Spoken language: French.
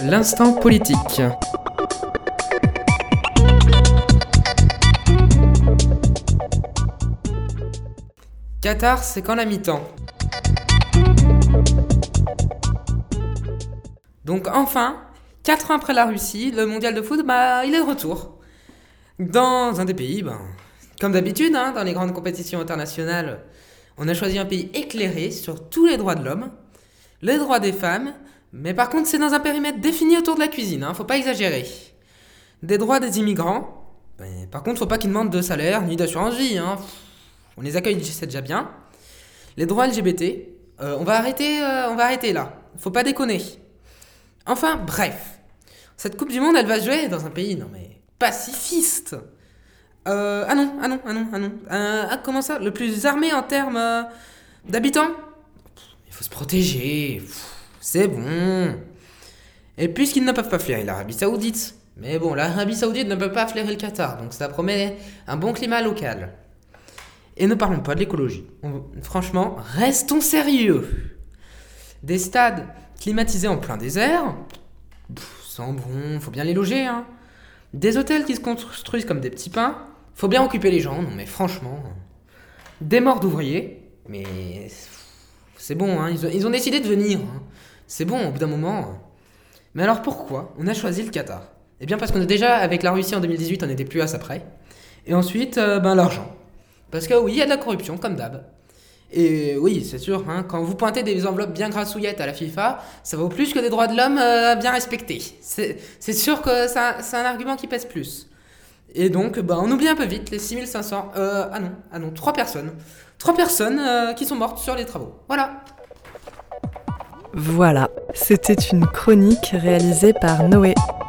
l'instant politique. Qatar, c'est quand la mi-temps. Donc enfin, 4 ans après la Russie, le mondial de foot, il est de retour. Dans un des pays, comme d'habitude, dans les grandes compétitions internationales, on a choisi un pays éclairé sur tous les droits de l'homme, les droits des femmes, mais par contre c'est dans un périmètre défini autour de la cuisine, faut pas exagérer. Des droits des immigrants, par contre faut pas qu'ils demandent de salaire ni d'assurance vie, on les accueille, c'est déjà bien. Les droits LGBT, on va arrêter là, faut pas déconner. Enfin bref, cette Coupe du Monde elle va se jouer dans un pays pacifiste. Comment ça? Le plus armé en termes d'habitants? Il faut se protéger. C'est bon. Et puisqu'ils ne peuvent pas flairer l'Arabie Saoudite, mais bon, l'Arabie Saoudite ne peut pas flairer le Qatar, donc ça promet un bon climat local. Et ne parlons pas de l'écologie. Franchement, restons sérieux. Des stades climatisés en plein désert, sans bon, faut bien les loger, Des hôtels qui se construisent comme des petits pains, faut bien occuper les gens, non mais franchement. Des morts d'ouvriers, mais c'est bon, ils ont décidé de venir. C'est bon au bout d'un moment. Mais alors pourquoi on a choisi le Qatar? Eh bien parce qu'on est déjà, avec la Russie en 2018, on n'était plus à ça près. Et ensuite, l'argent. Parce que oui, il y a de la corruption, comme d'hab. Et oui, c'est sûr, quand vous pointez des enveloppes bien grassouillettes à la FIFA, ça vaut plus que des droits de l'homme bien respectés. C'est sûr que c'est un argument qui pèse plus. Et donc, on oublie un peu vite les 6500... 3 personnes. 3 personnes qui sont mortes sur les travaux. Voilà, c'était une chronique réalisée par Noé.